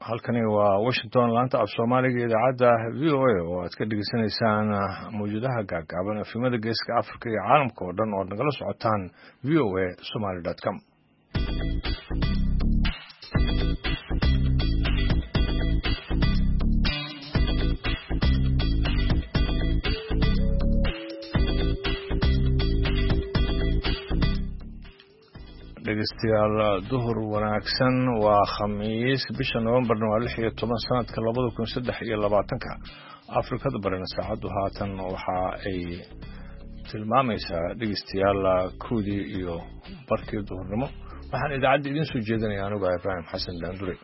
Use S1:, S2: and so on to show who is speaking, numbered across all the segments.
S1: halkani waa Washington laanta af Soomaaliga idaacadda VOA oo aad ka dhageysanaysaan mawjadaha gaagaaban afimada geeska Afrika iyo caalamka oo dhan oo nagala socotaan voasomali.com. dhegeystayaal duhur wanaagsan waa khamiis bisha November waa 16 sanadka 2023 Afrikada barina saacadu haatan waxa ay tilmaamaysaa dhegeystayaal koodii iyo barkii duhurnimo waxaan idaacadda idin soo jeedinayaa anigu Ibrahim Xasan Daandure.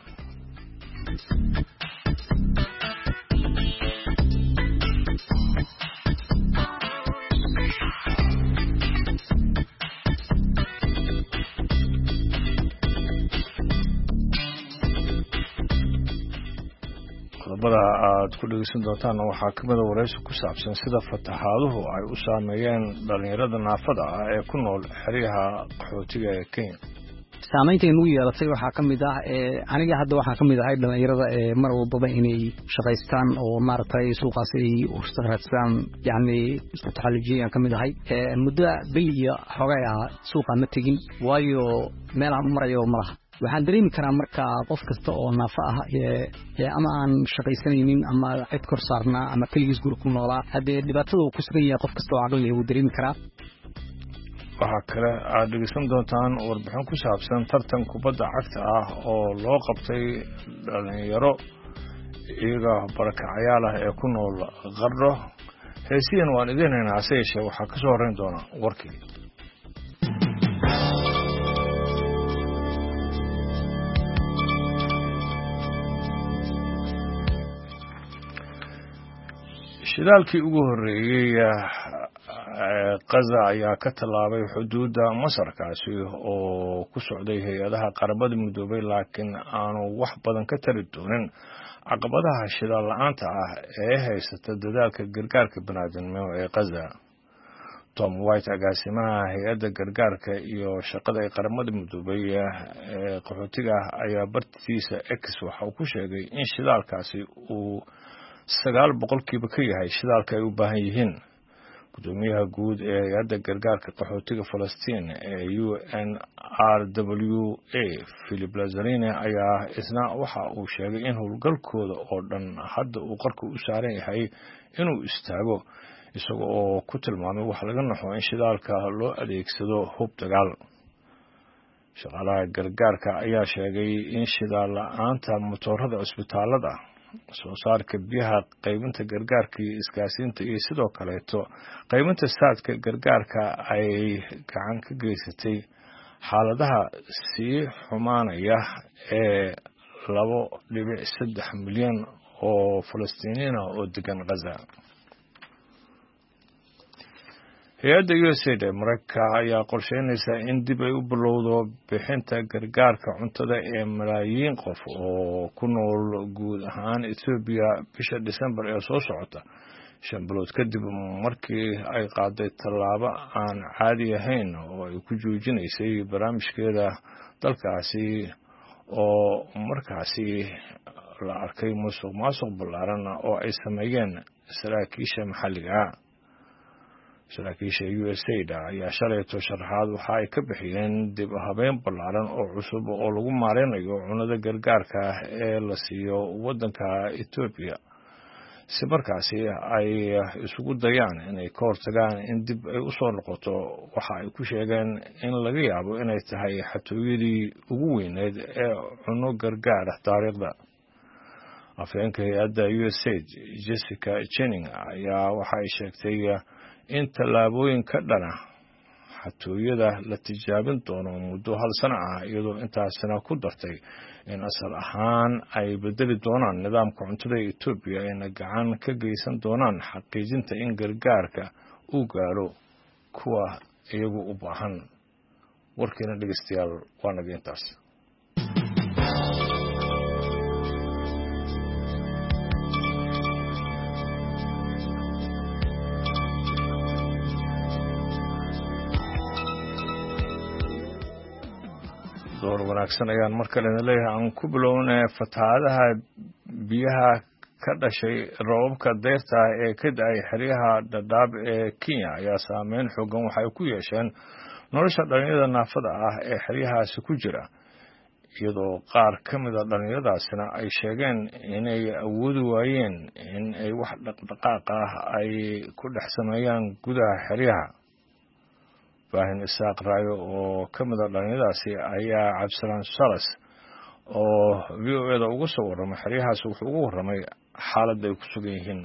S1: qodobada aad ku dhegeysan doontaan waxaa ka mid ah waraysi ku saabsan sida fatahaadahu ay u saameeyeen dhalinyarada naafada ah ee ku nool xeryaha qaxootiga ee Kenya.
S2: saamaynta inuu yeelatay waxaa ka mid ah aniga hadda waxaa ka mid ah dhalinyarada mar walba inay shaqaystaan oo maaragtay suuqaas ay u shaqaystaan yani isku taxallujiyan ka mid ahay muddo bil iyo xogay suuqa ma tagin waayo meel aan marayo malaha waxaan dareemi karaa marka qof kasta oo naafa ah ama aan shaqaysanaynin ama cid kor saarnaa ama kaligiis guri ku noolaa haddii dhibaatada uu ku sugan yahay qof kasta oo aqli uu dareemi karaa.
S1: waxaa kale aad dhegeysan doontaan warbixin ku saabsan tartan kubadda cagta ah oo loo qabtay dhalinyaro iyaga barakacayaal ah ee ku nool Qardho. heesiyan waan idin haynaa hase yeeshee waxaa ka soo horreyn doona warkii. shidaalkii ugu horreeyay Gaza ayaa ka tallaabay xuduudda Masarkaasi oo ku socday hay'adaha qaramada midoobay laakiin aanu wax badan ka tari doonin caqabadaha shidaal la'aanta ah ee haysata dadaalka gargaarka bini'aadanimo ee Gaza. Tom White agaasimaha hay'adda gargaarka iyo shaqada ee qaramada midoobay ee qaxootiga ayaa bartiisa X waxa uu ku sheegay in shidaalkaasi uu 9% ka yahay shidaalka ay u baahan yihiin. gudoomiyaha guud ee hay'adda gargaarka qaxootiga Falastiin ee UNRWA Philip Lazzarini ayaa isna waxa uu sheegay in howlgalkooda oo dhan hadda uu qarka u saaran yahay inuu istaago isaga oo ku tilmaamay wax laga naxo in shidaalka loo adeegsado hub dagaal. shaqaalaha gargaarka ayaa sheegay in shidaal la'aanta matoorada cisbitaalada soo saarka biyaha qaybinta gargaarka iyo isgaarsiinta iyo sidoo kaleeto qaybinta saadka gargaarka ay gacan ka geysatay xaaladaha sii xumaanaya ee 2.3 milyan oo Falastiiniyiin ah oo degan Gaza. hay'adda USAID ee Mareykanka ayaa qorsheynaysa in dib ay u bilowdo bixinta gargaarka cuntada ee malaayiin qof oo ku nool guud ahaan Ethiopia bisha December ee soo socota 5 bilood kadib markii ay qaaday tallaabo aan caadi ahayn oo ay ku joojinaysay barnaamijkeeda dalkaasi oo markaasi la arkay musuqmaasuq ballaaran oo ay sameeyeen saraakiisha maxalliga ah. saraakiisha USAID ayaa shalayto sharaxaad waxa ay ka bixiyeen dib habeyn ballaaran oo cusub oo lagu maareynayo cunada gargaarka ee la siiyo waddanka Ethiopia si markaasi ay isugu dayaan inay ka hortagaan in dib ay u soo noqoto waxa ay ku sheegeen in laga yaabo inay tahay xatooyadii ugu weyneed ee cuno gargaar taariikhda. afhayeenka hay'adda USAID Jessica Chenning ayaa waxa ay sheegtay in tallaabooyin ka dhana xatooyada la tijaabin doono muddo 1 sano ah iyadoo intaasina ku dartay in asal ahaan ay bedeli doonaan nidaamka cuntada ee Ethiopia ayna gacan ka geysan doonaan xaqiijinta in gargaarka uu gaaro kuwa iyagu u baahan. warkiina dhegeystayaal waa naga intaas. door wanaagsan ayaan markale leeyahay aan ku bilownay fatahaadaha biyaha ka dhashay roobabka deyrta ee ka da'ay xeryaha Dadaab ee Kenya ayaa saameyn xooggan waxay ku yeesheen nolosha dhalinyarada naafada ah ee xeryahaasi ku jira iyadoo qaar ka mid ah dhalinyaradaasina ay sheegeen inay awoodi waayeen in ay wax dhaqdhaqaaq ah ay ku dhex sameeyaan gudaha xeryaha Faahin Isaaq Raayo oo ka mid ah dhalinyaradaasi ayaa Cabdisalaan Salas oo VOA-da ugu soo warramay xeryahaas wuxuu ugu warramay xaaladda ay ku sugan yihiin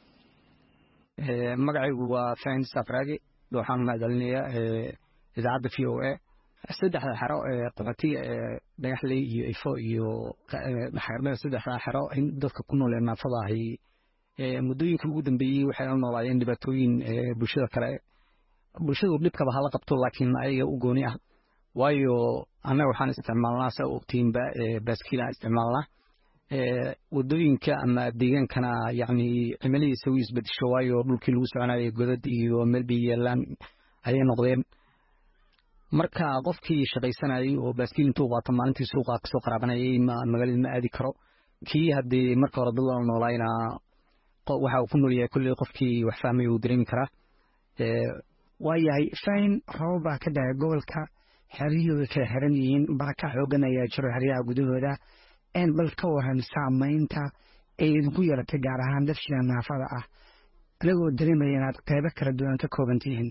S2: magacaygu waa Faahin Isaaq Raage waxaan mahadcelinayaa idaacadda VOA saddexda xero qaxootiga dhagaxley iyo ifo iyo xermada saddexda xero in dadka ku nool ee naafada ahi muddooyinka ugu dambeeyay waxay la noolaayeen dhibaatooyin bulshada kale bulshadu dhibkaba hala qabto laakiin ayaga u gooni ah waayo annaga waxaan isticmaalnaa saa ogtiinba baaskiil aan isticmaalnaa wadooyinka ama deegaankana yacni cimiladiisa u isbedesho waayo dhulkii lagu soconayay godad iyo meel biyo yaalaan ayay noqdeen marka qofkii shaqaysanayay oo baaskiil intuu qaato maalintii suuqa kasoo qaraabanayay magaalada ma aadi karo kii haddii marka hore dad la noolayna waxa uu ku nool yahay kolley qofkii wax fahmay uu dareemi karaa
S3: waayahay Faahin roob baa ka dhacay gobolka xeryahooda kala xiran yihiin baraka xoogan ayaa jiro xeryaha gudahooda bal ka waran saamaynta ay idinku yeelatay gaar ahaan dadka naafada ah anigoo dareemaya inaad qaybo kala duwan ka kooban tihiin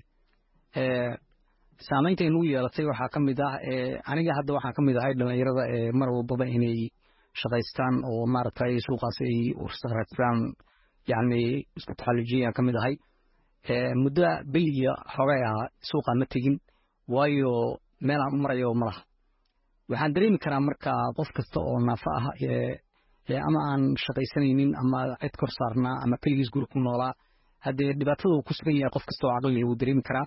S2: saamaynta inuu yeelatay waxaa ka mid ah aniga hadda waxaan ka mid ahay dhalinyarada mar walbaba inay shaqaystaan oo maaragtay suuqaas ay ursaqraadsadaan yacni isku taxallujiyaan ka mid ahay muddo biliya xogay ah suuqa ma tegin waayo meel aan u marayo ma laha waxaan dareemi karaa marka qof kasta oo naafa ah ama aan shaqaysanaynin ama cid kor saarnaa ama keligiis guri ku noolaa haddee dhibaatada uu ku sugan yahay qof kasta oo caqli uu dareemi karaa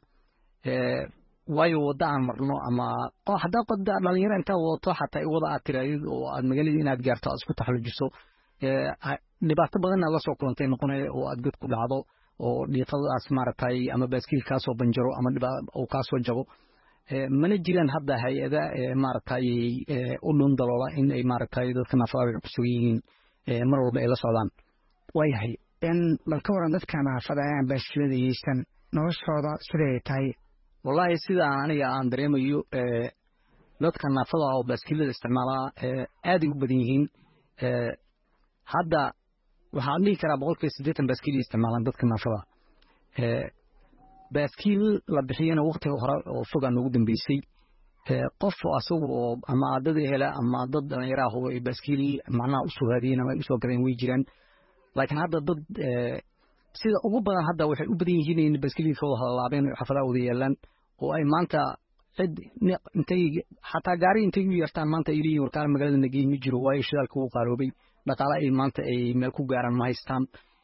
S2: waayo wadda aan marno ama haddaa qodda dhalinyaro intaa wadato xataa wada aad tiraadid oo aad magaaladii inaad gaarto aad isku taxallujiso dhibaato badan aad la soo kulantay noqonaya oo aad god ku dhacdo oo dhiiqadaas maaragtay ama baaskiil kaasoo banjaro ama uu kaasoo jabo mana jiraan hadda hay-ada maaragtay u dhun daloola in ay maaragtay dadka naafada ku sugan yihiin mar walba ay la socdaan
S3: waayahay bal ka waran dadka naafada aan baaskiilada yeestan noloshooda siday tahay
S2: wallahi sida aniga aan dareemayo dadka naafada oo baaskiilada isticmaalaa aad u badan yihiin hadda waxaan dhihi karaa 80% baaskiil isticmaalaan dadka naafada baaskiil la bixiyana waqtiga hore oo fogaan ugu dambeysay qof asagu oo ama dad hela ama dad dhalinyaro ah oo baaskiil macnaha u soo haadiyeen ama u soo gadeen way jiraan laakiin hadda dad sida ugu badan hadda waxay u badan yihiin in baaskiilkooda halaabeen xafadaha wada yeelaan oo ay maanta cid intay xataa gaari intay u yeertaan maanta ay leeyihiin warkaan magaalada nageey ma jiro waayo shidaalka uu qaroobay dhaqaale ay maanta ay meel ku gaaraan ma haystaan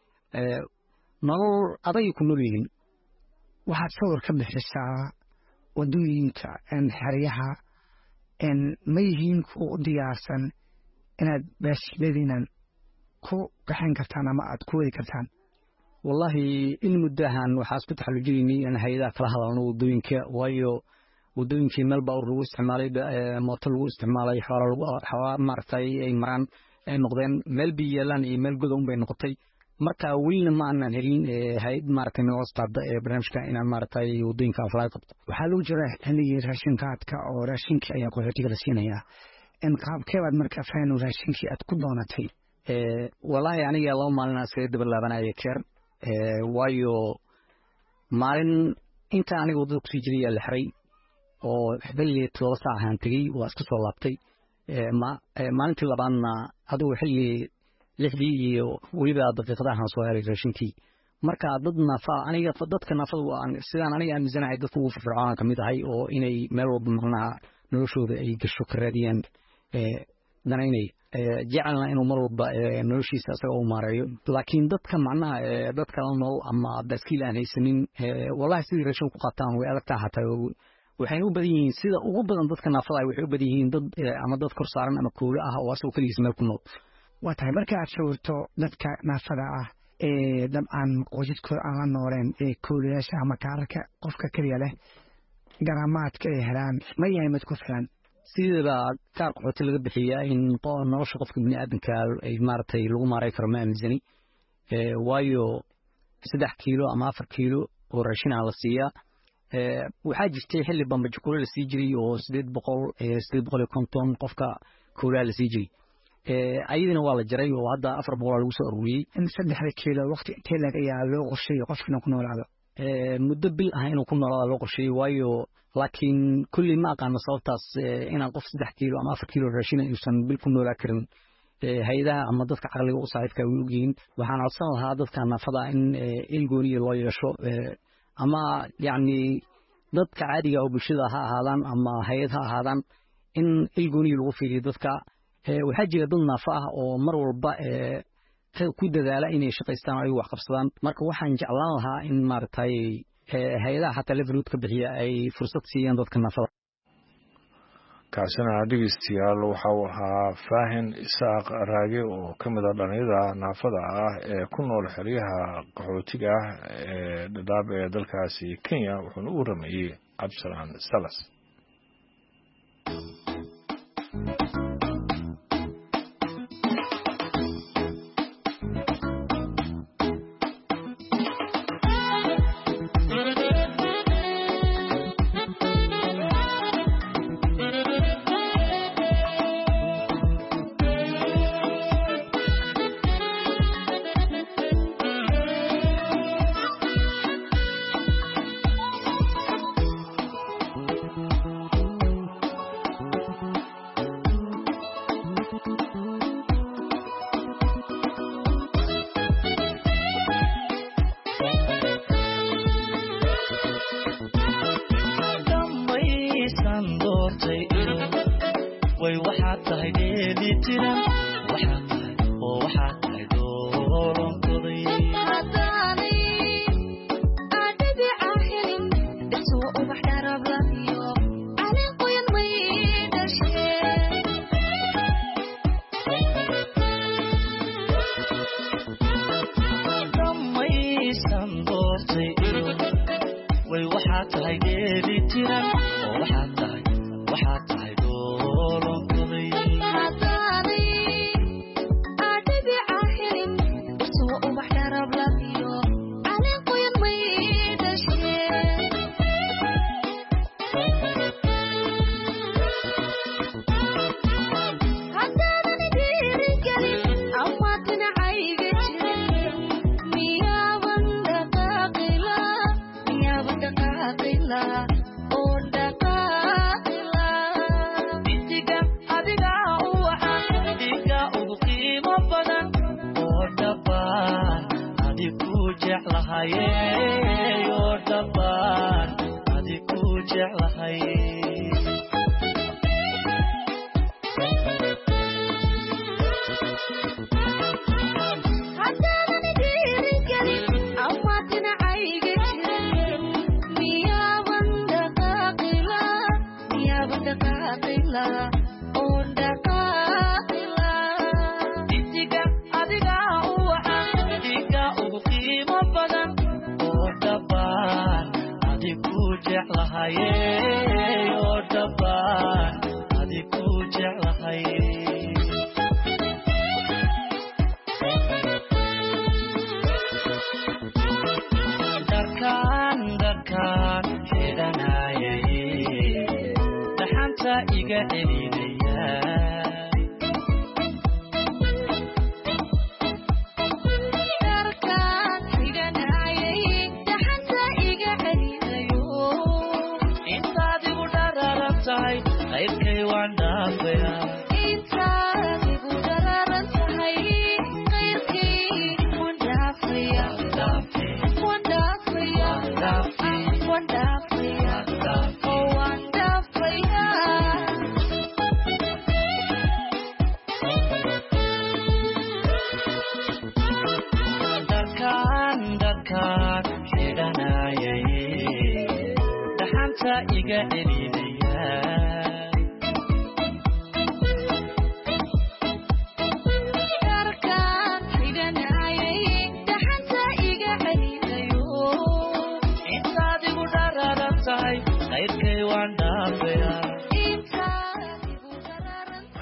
S2: nolol aday ku nool yihiin
S3: waxaad sawir ka bixisaa wadooyinka xeryaha ma yihiin kuwa u diyaarsan inaad baaskiiladiinan ku gaxan kartaan ama aad ku wadi kartaan
S2: wallahi in muddahan waxaa isku taxallujinay in hay'adaha kala hadalno wadooyinka waayo wadooyinkii meel baa lagu isticmaalay mooto lagu isticmaalay xoolo maaragtay ay maraan ay noqdeen meel biyeelaan iyo meel godoon bay noqotay marka welina ma aanan helin hay'ad maaragtay noostaada barnaamijka inaan maaragtay wadooyinka aflaay qabto
S3: waxaa lagu jira xilligii raashinkaadka oo raashinka ayaa qaxootiga la siinayaa qaabkeebaad marka Faahin raashinkii aad ku doonatay
S2: wallahi aniga laba maalin iskaga daba laabanaya keer waayo maalin inta aniga wadada kusii jiray la xiray oo xilli 2 saac aan tagay waa iska soo laabtay maalintii labaadna adigu xilli 6 iyo weliba daqiiqadaha soo helay raashinkii marka dad nafa aniga dadka nafada waan sidaan aniga aaminsanahay dadku ugu firfircoon ka mid ahay oo inay meel walba macnaha noloshooda ay gasho ka raadiyaan danaynay jecelna inuu mar walba noloshiisa asaga u maareeyo laakiin dadka macnaha dadka la nool ama baaskiil aan haysanin wallahi sidii raashin ku qaataan way adagtaa xataa waxay u badan yihiin sida ugu badan dadka naafada waxay u badan yihiin dad ama dad kor saaran ama koolo ah oo asoo kaligiis meel ku nool
S3: waa tahay marka aad sawirto dadka naafada ah dabcan qoysaskooda aan la nooleen koolayaasha ama kaararka qofka kaliya leh garaamaadka ay helaan ma yahay mid ku filan
S2: sida kaar qaxooti laga bixiyaa in nolosha qofka bini'aadanka ay maaragtay lagu maaray karo ma aaminsani waayo 3 kiilo ama 4 kiilo oo raashin la siiyaa waxaa jirtay xilli bambajo kula la sii jiray oo 850 qofka kula la sii jiray ayadina waa la jaray oo hadda 400 lagu soo ururiyay
S3: in 3 kiilo waqti intee laga yaa loo qorsheeyay qofkina ku noolaado
S2: muddo bil ah inuu ku noolaado loo qorsheeyay waayo laakiin kulli ma aqaan sababtaas inaan qof 3 kiilo ama 4 kiilo raashin aysan bil ku noolaa karin hay'adaha ama dadka caqliga u saaxiibka u ogyihiin waxaan codsan lahaa dadka naafada in ilgooniyo loo yeesho ama yani dadka caadiga oo bulshada ha ahaadaan ama hay'ad ha ahaadaan in ilgooniyo lagu fiiriyo dadka waxaa jira dad naafo ah oo mar walba ku dadaala inay shaqaystaan ay wax qabsadaan marka waxaan jeclaan lahaa in maaragtay hay'adaha xataa levelhood ka bixiya ay fursad siiyaan dadka naafada
S1: kaasina dhegeystayaal waxa uu ahaa Faahin Isaaq Raage oo ka mid ah dhalinyarada naafada ah ee ku nool xeryaha qaxootiga ah ee Dadaab ee dalkaasi Kenya wuxuuna u rameeyay Absalaan Salas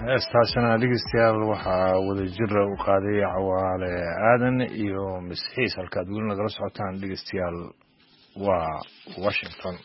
S1: heestaasina dhegeystayaal waxaa wadajira u qaaday cawaale aadan iyo misxiis halkaad weli nagala socotaan dhegeystayaal waa Washington.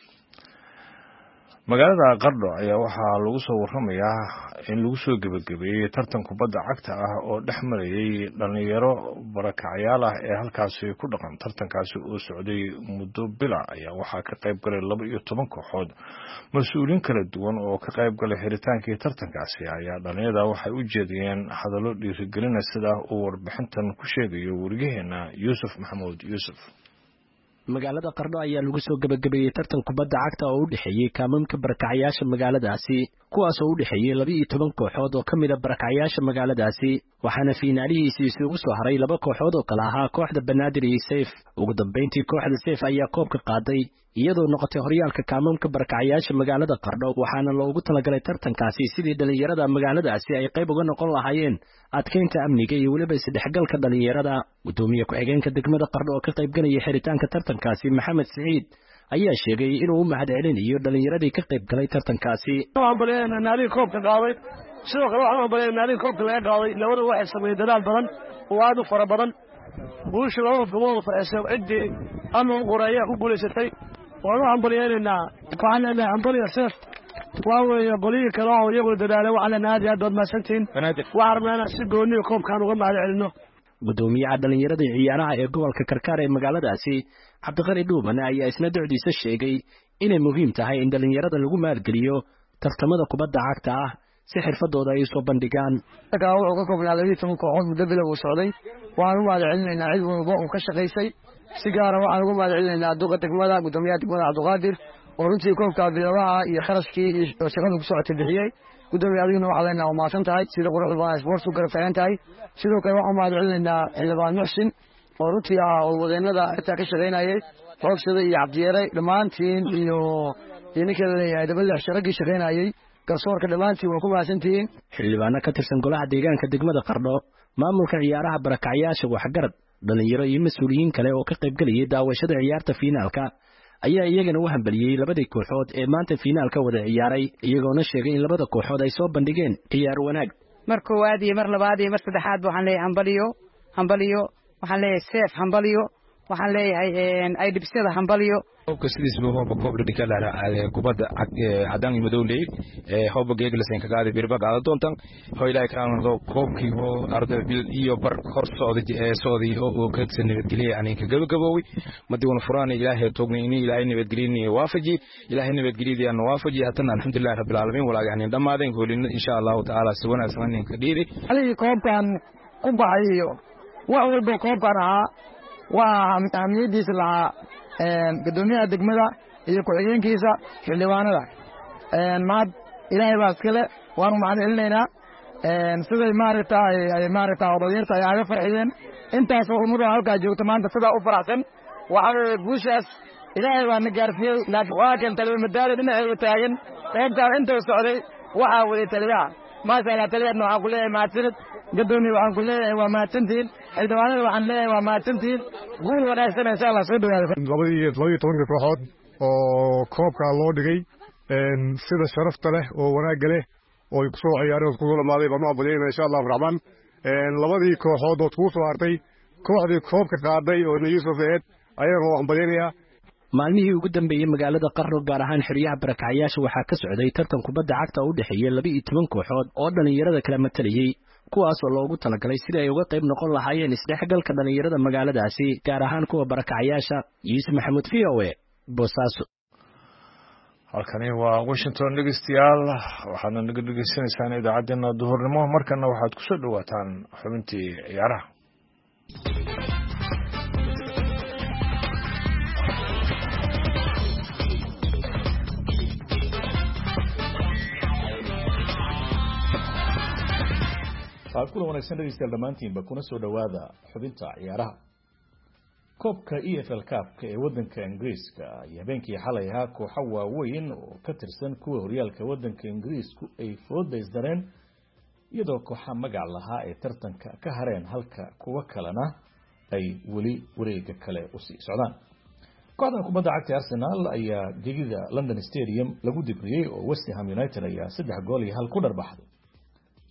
S1: magaalada Qardho ayaa waxaa lagu soo waramayaa in lagu soo gabagabeeyay tartan kubadda cagta ah oo dhex marayay dhalinyaro barakacyaal ah ee halkaasi ku dhaqan. tartankaasi oo socday muddo bila ayaa waxaa ka qayb galay 12 kooxood. mas-uuliin kala duwan oo ka qayb galay xiritaankii tartankaasi ayaa dhalinyarada waxay u jeediyeen hadallo dhiirigelin sida uu warbixintan ku sheegayo wariyaheena Yuusuf Maxamuud Yuusuf.
S4: magaalada Qardho ayaa lagu soo gabagabeeyay tartan kubadda cagta oo u dhaxeeyay kaamamka barakacyaasha magaaladaasi kuwaas oo u dhaxeeyay 12 kooxood oo kamid ah barakacyaasha magaaladaasi waxaana fiinaalihiisii isugu soo haray 2 kooxood oo kala ahaa kooxda Banaadir iyo Seef. ugu dambeyntii kooxda Seef ayaa koobka qaaday iyadoo noqotay horyaalka kaamamka barakacyaasha magaalada Qardho waxaana loogu talagalay tartankaasi sidii dhalinyarada magaaladaasi ay qayb uga noqon lahaayeen adkeynta amniga iyo waliba isdhexgalka dhalinyarada. gudoomiye ku-xigeenka degmada Qardho oo ka qayb galay xiritaanka tartankaasi Maxamed Saciid ayaa sheegay inuu u mahadcelinayo dhalinyaradii ka qayb galay tartankaasi.
S5: waxaan baleeyahay naadi koobka qaaday sidoo kale waxaan baleeyahay naadi koobka laga qaaday labada waxay sameeyay dadaal badan oo aad u fara badan bulsho laba gobol farxisay cidii ama qoraaya ku guuleysatay waxaan baleeyaynaa waxaan leeyahay ambaliya Seef waaweeye qoliyo kale oo iyagu dadaalay waxaan naadi aad baad maasantiin waxaan si gooni koobkan uga mahadcelino.
S4: gudoomiyaha dhalinyarada ciyaaraha ee gobolka Karkaar ee magaaladaasi Cabdiqari Dhuuman ayaa isna ducdiisa sheegay inay muhiim tahay in dhalinyarada lagu maalgeliyo tartamada kubadda cagta ah si xirfadooda ay soo bandhigaan.
S3: wuxuu ka koobnaa 12 kooxood muddo bila uu socday waxaan u mahadcelinaynaa cid walba oo ka shaqeysay si gaar ah waxaan ugu mahadcelinaynaa duqa degmada gudoomiyaha degmada Cabdiqaadir oo runtii koobka bilabaha iyo kharashkii iyo shaqada ku socotay bixiyay. gudoomiyaha adiguna waxaa leenahay oo maasan tahay sida quruxda badan sports u garab taagan tahay. sidoo kale waxaan mahadcelinaynaa xildhibaan Muxsin oo runtii oo wadeenada inta ka shaqeynayay xoogsada iyo Cabdiyeere dhammaantiin iyo ninka leeyahay dabal shaqadii shaqeynayay garsoorka dhammaantiin waa ku mahadsantihiin.
S4: xildhibaano ka tirsan golaha deegaanka degmada Qardho maamulka ciyaaraha barakacyaasha waxgarad dhalinyaro iyo mas'uuliyiin kale oo ka qayb galay daawashada ciyaarta finaalka ayaa iyagana u hambaliyay labadii kooxood ee maanta finaalka wada ciyaaray iyagoona sheegay in labada kooxood ay soo bandhigeen ciyaar wanaag.
S6: mar koowaad iyo mar labaad iyo mar saddexaad waxaan leeyahay hambaliyo waxaan leeyahay Seef hambaliyo waxaan leeyahay ay dhibsada hambaliyo.
S7: koobka sidiisba hooba koob dhigka la kubadda cadaan iyo madow leeyahay hooba geeglasan ka qaaday birba qaado doontan hoylay kaan koobkii oo arday bil iyo bar hor socday oo ka nabadgeliyay ani ka gabagaboway madiina furaan ilaahay toognaynii ilaahay nabadgeliyay waafaji ilaahay nabadgeliyay aan waafaji hatan alxamdulillah rabbil alamin walaa yani dhamaadeen goolin insha Allah taala si wanaagsan ka dhiiray
S5: ali koobkan ku baxayo wax walba koobkan waa amnidiisa la gudoomiyaha degmada iyo ku-xigeenkiisa xildhibaanada maad ilaahay baa iskale waanu mahadcelinaynaa siday maaragtaa odayarta ay aga farxiyeen intaas oo ummadda halkaa joogta maanta sidaa u faraxsan waxaa guushaas ilaahay baa na gaarsiiyey laakiin waa kan taliya madaada dhinaceeda taagan qaybtaan intuu socday waxaa waday taliyaha maasha Allah taliyahna waxaan ku leeyahay mahadsanid gudoomiye waxaan ku leeyahay waa mahadsantihiin xildhibaanada waxaan leeyahay waa mahadsantihiin guul wanaagsan insha Allah soo dhawaada.
S8: 12 kooxood oo koobka loo dhigay sida sharafta leh oo wanaag leh oo ku soo ciyaareen ku dhamaaday baan u abadayna insha Allah raxmaan. labadii kooxood oo ku soo hartay kooxdii koobka qaaday oo Yuusuf Eed ayaga oo abadaynaya.
S4: maalmihii ugu dambeeyay magaalada Qardho gaar ahaan xiriyaha barakacyaasha waxaa ka socday tartan kubadda cagta u dhaxeeyay 12 kooxood oo dhalinyarada kala matalayay kuwaas oo loogu talagalay sidii ay uga qayb noqon lahaayeen isdhexgalka dhalinyarada magaaladaasi gaar ahaan kuwa barakacyaasha. Yuusuf Maxamuud VOA Boosaaso.
S1: halkani waa Washington dhegeystayaal waxaadna naga dhegeysanaysaan idaacaddeenna duhurnimo markana waxaad ku soo dhawaataan xubintii ciyaaraha.
S9: kula wanaagsan dhegeystayaal dhammaantiinba kuna soo dhawaada xubinta ciyaaraha. koobka EFL Cup-ka ee waddanka Ingiriiska iyo habeenkii xalay ahaa kooxo waaweyn oo ka tirsan kuwa horyaalka waddanka Ingiriisku ay foodaysdareen iyadoo kooxaha magac lahaa ay tartanka ka hareen halka kuwa kalena ay weli wareega kale u sii socdaan. kooxda kubadda cagta Arsenal ayaa gegida London Stadium lagu dibriyay oo West Ham United ayaa 3-1 ku dharbaxday.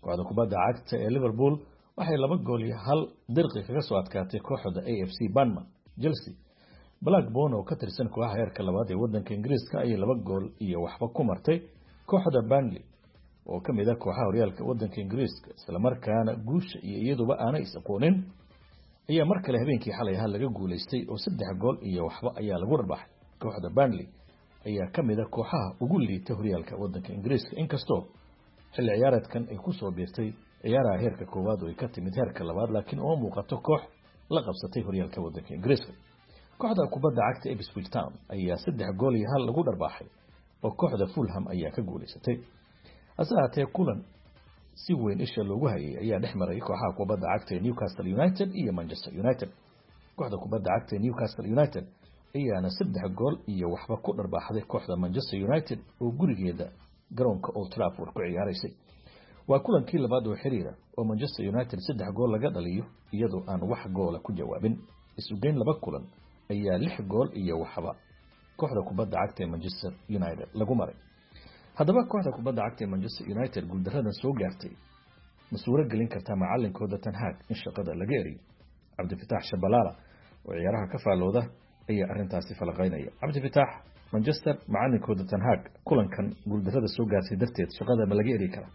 S9: kooxda kubadda cagta ee Liverpool waxay 2-1 dirqi kaga soo adkaatay kooxda AFC Bournemouth. Chelsea Blackburn oo ka tirsan kooxaha heerka labaad ee wadanka Ingiriiska ayay 2-1 ku martay kooxda Burnley oo kamid ah kooxaha horyaalka wadanka Ingiriiska isla markaana guusha iyo iyaduba aanay isaqoonin ayaa mar kale habeenkii xalay laga guuleystay oo 3-1 ayaa lagu rabaaxay. kooxda Burnley ayaa kamid ah kooxaha ugu liita horyaalka wadanka Ingiriiska inkastoo xilli ciyaareedkan ay ku soo biirtay ciyaaraha heerka koowaad oo ay ka timid heerka labaad laakiin oo muuqato koox la qabsatay horyaalka wadanka Ingiriiska. kooxda kubadda cagta Ipswich Town ayaa 3-1 lagu dharbaaxay oo kooxda Fulham ayaa ka guuleysatay. asaatee kulan si weyn isha loogu hayay ayaa dhexmaray kooxaha kubadda cagta Newcastle United iyo Manchester United. kooxda kubadda cagta Newcastle United ayaana 3-1 ku dharbaaxday kooxda Manchester United oo gurigeeda garoonka Old Trafford ku ciyaaraysay. waa kulankii labaad oo xiriir ah oo Manchester United 3 laga dhaliyo iyadoo aan wax gool ku jawaabin. isu geyn 2 kulan ayaa 6-1 kooxda kubadda cagta Manchester United lagu maray. haddaba kooxda kubadda cagta Manchester United guuldaradan soo gaartay ma suura gelin kartaa macallinkooda Ten Hag in shaqada laga eriyo? Cabdifataax Shabalala oo ciyaaraha ka faalooda ayaa arintaasi falaqaynaya. Cabdifataax, Manchester macallinkooda Ten Hag kulankan guuldarada soo gaartay darteed shaqada ma laga eri karaa?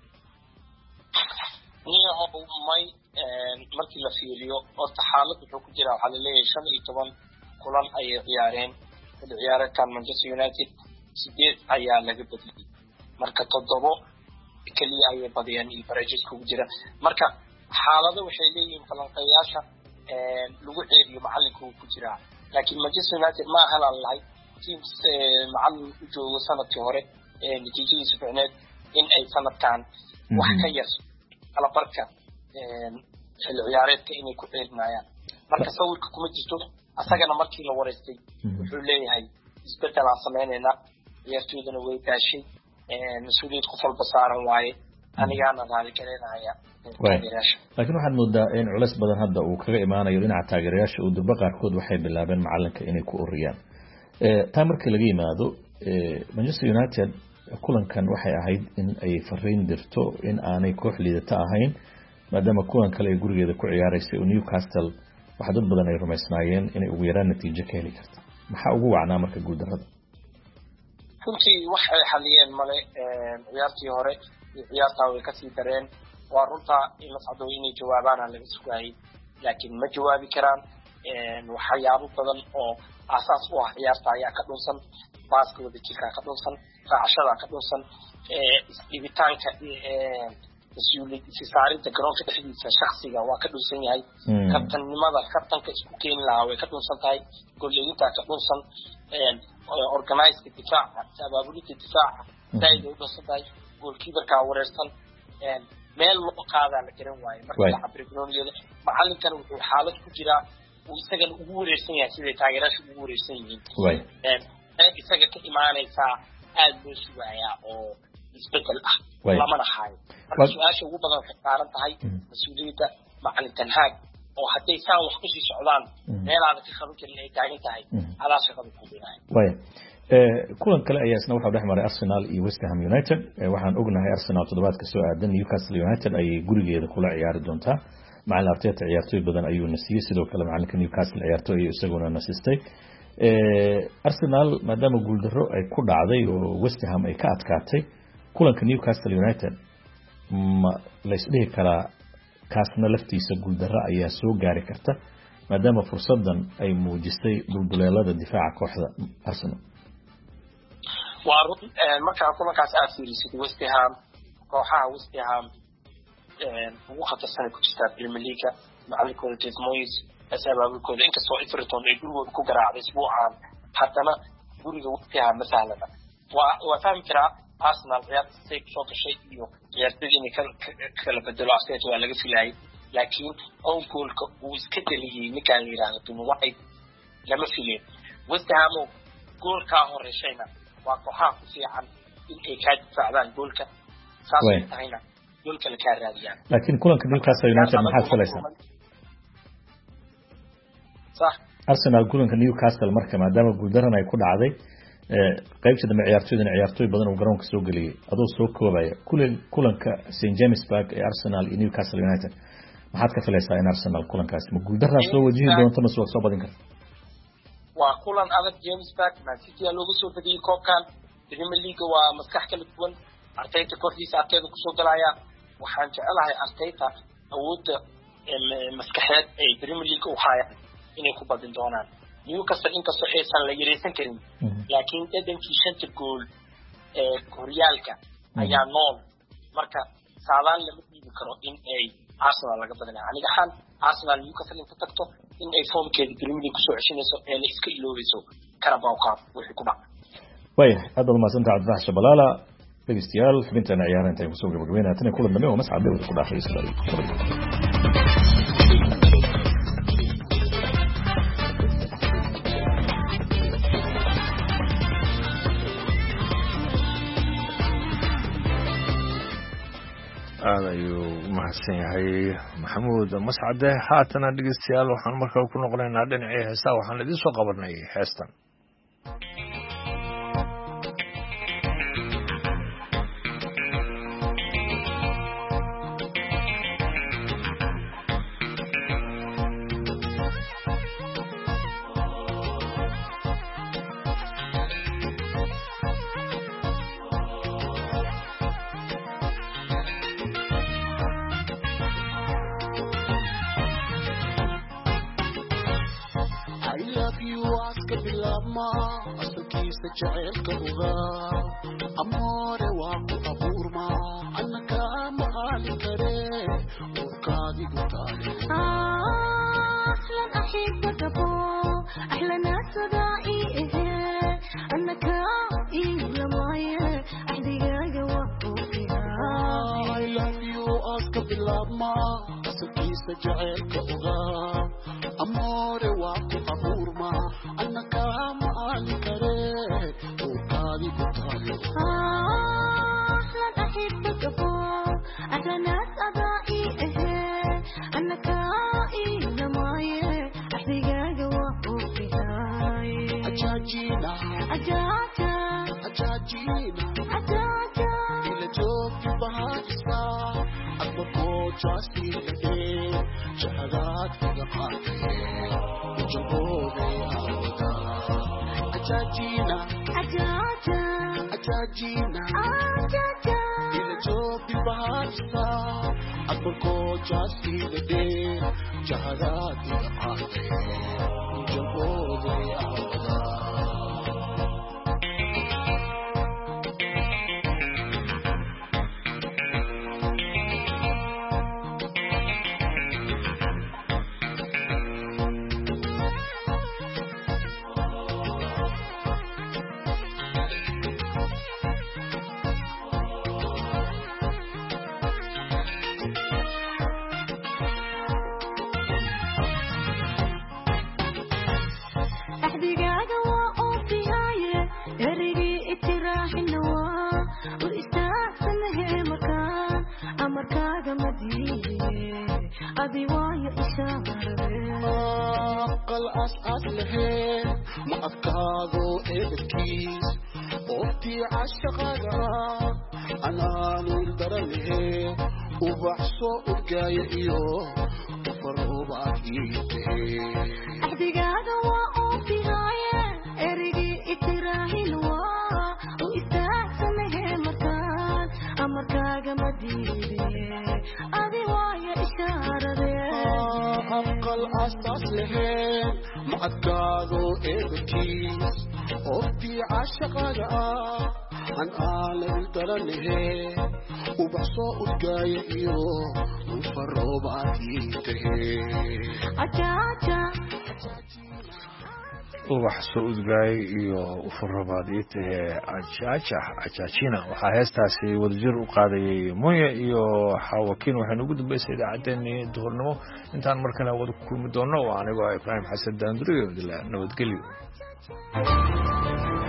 S10: markii la fiiriyo horta xaalad wuxuu ku jiraa waxaa la leeyahay 15 kulan ayay ciyaareen ciyaareedkan Manchester United 8 ayaa laga badiyay marka 7 kaliya ayay badiyeen iyo baraajis ku jira marka xaalado waxay leeyihiin falanqayaasha lagu ceeriyo macallinka ku jira laakiin Manchester United ma ahan lahay team macallin u joogo sanadkii hore natiijadiisu fiicneed in ay sanadkan wax ka yar kala barka xilli ciyaareedka inay ku ceerinayaan marka sawirka kuma jirto asagana markii la wareystay wuxuu leeyahay isbedel aan sameynayna ciyaartoydana way daashay mas'uuliyad qof walba saaran waaye anigaana raali gareynaya
S9: laakiin waxaad moodaa in culeys badan hadda uu kaga imaanayo dhinaca taageerayaasha uu durba qaarkood waxay bilaabeen macallinka inay ku ururiyaan taa markii laga yimaado Manchester United kulankan waxay ahayd in ay fariin dirto in aanay koox liidata ahayn maadaama kulan kale ay gurigeeda ku ciyaaraysay oo Newcastle waxa dad badan ay rumaysnaayeen inay ugu yaraan natiijo ka heli karto. maxaa ugu wacnaa marka guuldarrada?
S10: runtii wax ay xaliyeen male ciyaartii hore ciyaartaa way ka sii dareen waa runta in la socdo inay jawaabaan laga sugayay laakiin ma jawaabi karaan waxyaabo badan oo asaas u ah ciyaarta ayaa ka dhunsan baaska wada jirka ka dhunsan raacashada ka dhunsan isdhibitaanka mas'uuliyadda saarinta garoonka dhexdiisa shakhsiga waa ka dhunsan yahay kabtanimada kabtanka isku keeni lahaa way ka dhunsan tahay goolleeyinta ka dhunsan organized difaaca abaabulida difaaca daaid u dhunsan tahay goalkeeperka wareersan meel loo qaadaa la garan waayo marka la cabiro garooniyada macallinkan wuxuu xaalad ku jiraa uu isagana ugu wareersan yahay siday taageerayaashu ugu wareersan yihiin isaga ka imaanaysaa aad loo sugayaa oo isbedel ah lamana haayo marka su-aasha ugu badan waxay saaran tahay mas-uuliyadda macallin Ten Hag oo hadday saan wax kusii socdaan meelaada ka qaban karin ay taagan tahay adaa shaqada ku dhinaaya.
S9: kulan kale ayaa isna waxaa dhex maray Arsenal iyo West Ham United. waxaan ognahay Arsenal toddobaadka soo aadan Newcastle United ay gurigeeda kula ciyaari doontaa. macallin Arteta ciyaartoy badan ayuu nasiyay sidoo kale macallinka Newcastle ciyaartoy ayuu isaguna nasistay. Arsenal maadaama guuldarro ay ku dhacday oo West Ham ay ka adkaatay kulanka Newcastle United ma la isdhihi karaa kaasna laftiisa guuldarro ayaa soo gaari karta maadaama fursadan ay muujisay dulduleelada difaaca kooxda Arsenal.
S10: waa markaa kulankaas aad fiirisid West Ham kooxaha West Ham ugu khatarsan ku jirta Premier League macallinkooda David Moyes asaababkooda inkastoo Everton ay gurigooda ku garaacday isbuucan haddana guriga West Ham ma sahlana waa fahmi karaa Arsenal ciyaartay soo gashay iyo ciyaartay inay kala bedelo Arsenal waa laga filayay laakiin own goalka uu iska dhaliyay ninkaan la yiraahdo Timo Werner lama filayn West Ham goolka horeyshayna waa kooxaha ku fiican in ay ka difaacdaan goolka saasay tahayna goolka la ka raadiyaan
S9: laakiin kulanka Newcastle United maxaa filaysaa? Arsenal kulanka Newcastle marka maadaama guuldaran ay ku dhacday qaybta dambe ciyaartooy badan oo garoonka soo galiyay adoo soo koobaya kulanka St James Park ee Arsenal iyo Newcastle United maxaad ka filaysaa in Arsenal kulankaas ma guuldarra soo wajihi doonto ma soo badin karto
S10: waa kulan adag James Park Man City loogu soo badiyay koobkan Premier League waa maskax kala duwan Arteta kooxdiisa Arteta ku soo galaya waxaan jecelahay Arteta awoodda maskaxeed ee Premier League u haya inay ku badin doonaan Newcastle inkastoo aysan la yareysan karin laakiin dhadhankii 5 gool ee horyaalka ayaa nool marka saadaan lama dhiibi karo in ay Arsenal laga badanayo aniga xal Arsenal Newcastle inta tagto in ay formkeeda Premier League kusoo ceshanayso ee iska iloobayso Carabao Cup wixii ku dhac
S9: way hadda ma santa Cabdirax Shabalala dhageystayaal xubintan ciyaaranta ay kusoo gabagabeynaa tan kulan dambe oo mas'ad dawlad ku dhaafaysa
S1: ayuu mahadsan yahay maxamuud mascade haatana dhegeystayaal waxaan markaa ku noqonaynaa dhinacii heesaa waxaan idin soo qabanay heestan
S11: jaceelka uga amoore waa ku abuurma annaka maali kare urkaadigu taale
S12: ahlan axibaka bo ahlana sadaa'i annaka ilamaye ahdigaaga waa
S11: I love you aska bilaabma asalkiisa jaceelka uga amoore waa ku abuurma annaka maali kare
S12: أهلا أحبك بو أهلا ناس أضائي أنك إلى ماي أحرقاق وقوفهاي
S11: أجاجينا
S12: أجاجا
S11: إلى جوك بهاجسا أكبكو جاسي لدي شهدات فقاقي وجبوغي أودا أجاجينا إلى جوك بهاجسا أكبكو جاسي لدي شهدات فقاقي وجبوغي أودا
S1: ubax soo udgaay iyo ufurrabaadiyatahe ajaajina waxaa heestaasi wadajir u qaadayay Moya iyo Xawakiin waxaynu ugu dambeysay idaacaddeenii duhurnimo intaan mar kale wada kulmi doono oo anigoo Ibrahim Xasan Daanduriyo nabadgelyo